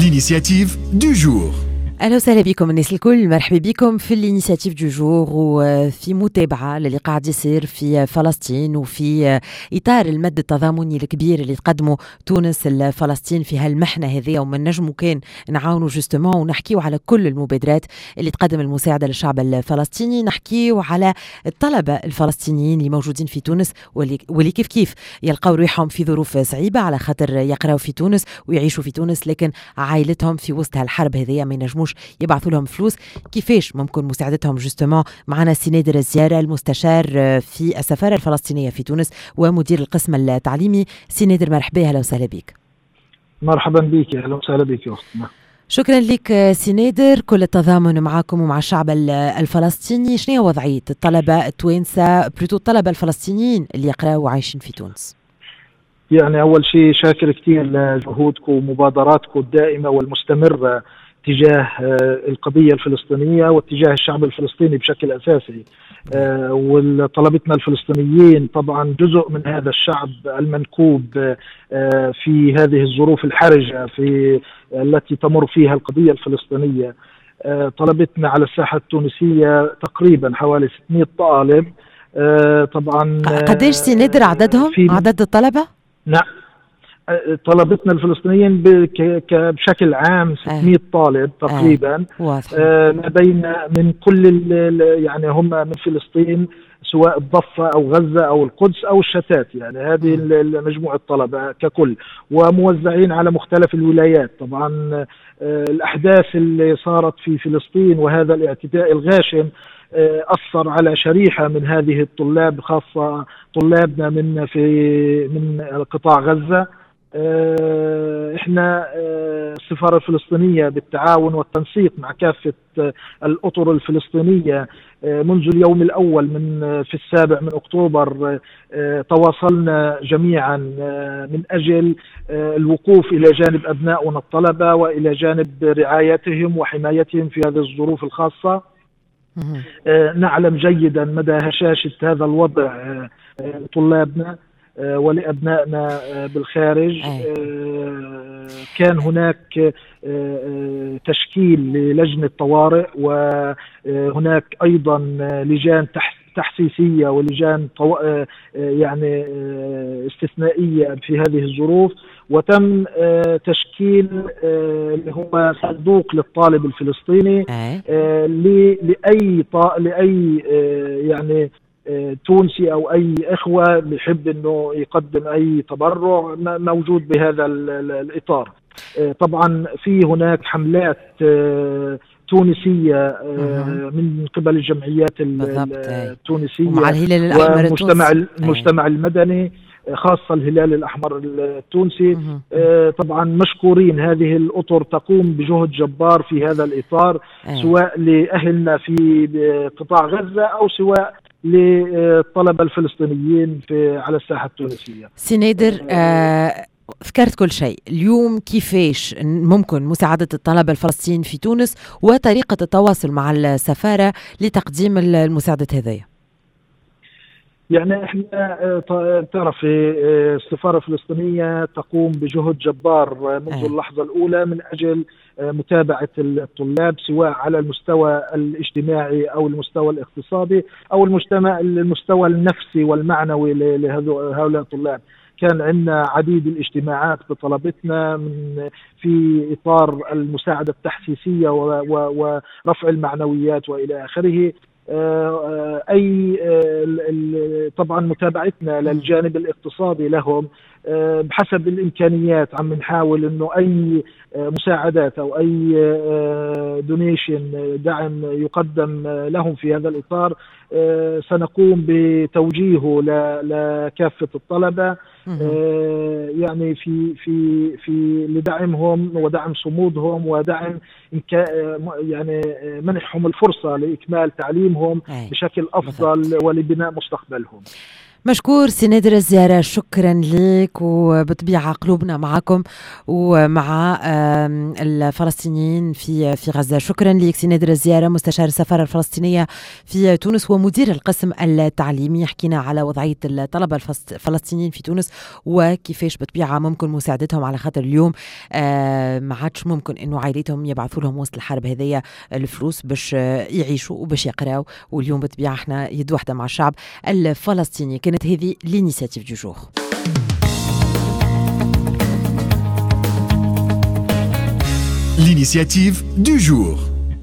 l'initiative du jour. أهلا وسهلا بكم الناس الكل، مرحبا بكم في الانيشيتيف دو جور وفي متابعة للي قاعد يصير في فلسطين وفي إطار المد التضامني الكبير اللي تقدمه تونس لفلسطين في هالمحنة هذه، ومن نجمو كان نعاونوا جوستومون ونحكيو على كل المبادرات اللي تقدم المساعدة للشعب الفلسطيني، نحكيو على الطلبة الفلسطينيين اللي موجودين في تونس واللي كيف يلقاو روحهم في ظروف صعيبة على خاطر يقراو في تونس ويعيشوا في تونس، لكن عائلتهم في وسط هالحرب هذه ما ينجموش يبعثوا لهم فلوس. كيفاش ممكن مساعدتهم جوستومون؟ معنا سينادر الزيارة، المستشار في السفارة الفلسطينية في تونس ومدير القسم التعليمي. سينادر مرحبا، اهلا وسهلا بك. مرحبا بك، اهلا وسهلا بك يا اختنا. شكرا لك سينادر، كل التضامن معكم ومع الشعب الفلسطيني. شنو هي وضعية الطلبة التوانسة بلوتو الطلبة الفلسطينيين اللي يقراوا وعايشين في تونس؟ يعني اول شيء شاكر كثير لجهودكم ومبادراتكم الدائمة والمستمرة تجاه القضية الفلسطينية واتجاه الشعب الفلسطيني بشكل أساسي. وطلبتنا الفلسطينيين طبعا جزء من هذا الشعب المنكوب في هذه الظروف الحرجة التي تمر فيها القضية الفلسطينية. طلبتنا على الساحة التونسية تقريبا حوالي 600 طالب. طبعا قديش سينادر عددهم؟ عدد الطلبة؟ نعم، طلبتنا الفلسطينيين بشكل عام 600 طالب تقريبا. لدينا من كل يعني هم من فلسطين، سواء الضفة أو غزة أو القدس أو الشتات، يعني هذه مجموعة الطلبة ككل، وموزعين على مختلف الولايات. طبعا الأحداث اللي صارت في فلسطين وهذا الاعتداء الغاشم أثر على شريحة من هذه الطلاب، خاصة طلابنا من قطاع غزة. احنا السفارة الفلسطينية بالتعاون والتنسيق مع كافة الأطر الفلسطينية منذ اليوم الأول في 7 أكتوبر تواصلنا جميعا من أجل الوقوف إلى جانب أبنائنا الطلبة وإلى جانب رعايتهم وحمايتهم في هذه الظروف الخاصة. نعلم جيدا مدى هشاشة هذا الوضع طلابنا ولأبنائنا بالخارج. كان هناك تشكيل للجنة طوارئ، وهناك أيضا لجان تحسيسية ولجان يعني استثنائية في هذه الظروف، وتم تشكيل اللي هو صندوق للطالب الفلسطيني لأي يعني تونسي أو أي إخوة بيحب أنه يقدم أي تبرع موجود بهذا الإطار. طبعا في هناك حملات تونسية من قبل الجمعيات التونسية ومع الهلال الأحمر المجتمع المدني، خاصة الهلال الأحمر التونسي. طبعا مشكورين، هذه الأطر تقوم بجهد جبار في هذا الإطار، سواء لأهلنا في قطاع غزة أو سواء للطلبة الفلسطينيين على الساحة التونسية. سينادر، ذكرت كل شيء اليوم. كيفاش ممكن مساعدة الطلبة الفلسطينيين في تونس وطريقة التواصل مع السفارة لتقديم المساعدة هذه؟ يعني احنا تعرفي السفارة الفلسطينية تقوم بجهد جبار منذ اللحظة الأولى من أجل متابعة الطلاب، سواء على المستوى الاجتماعي أو المستوى الاقتصادي أو المستوى النفسي والمعنوي لهؤلاء الطلاب. كان عندنا عديد الاجتماعات بطلبتنا في إطار المساعدة التحسيسية ورفع المعنويات وإلى آخره. طبعا متابعتنا للجانب الاقتصادي لهم بحسب الإمكانيات، عم نحاول إنه أي مساعدات أو أي دونيشن دعم يقدم لهم في هذا الإطار سنقوم بتوجيهه لكافة الطلبة، يعني في لدعمهم ودعم صمودهم ودعم يعني منحهم الفرصة لإكمال تعليمهم بشكل أفضل ولبناء مستقبلهم. مشكور سي نادر الزيارة، شكرا لك. وبطبيعة قلوبنا معكم ومع الفلسطينيين في غزة. شكرا لك سي نادر الزيارة، مستشار السفارة الفلسطينية في تونس ومدير القسم التعليمي. حكينا على وضعية الطلبة الفلسطينيين في تونس وكيفاش بطبيعة ممكن مساعدتهم، على خاطر اليوم ما عادش ممكن انه عائلتهم يبعثوا لهم وسط الحرب هذية الفلوس باش يعيشوا وباش يقراوا، واليوم بطبيعة احنا يد واحدة مع الشعب الفلسطيني. كانت هذه l'initiative du jour. L'initiative du jour.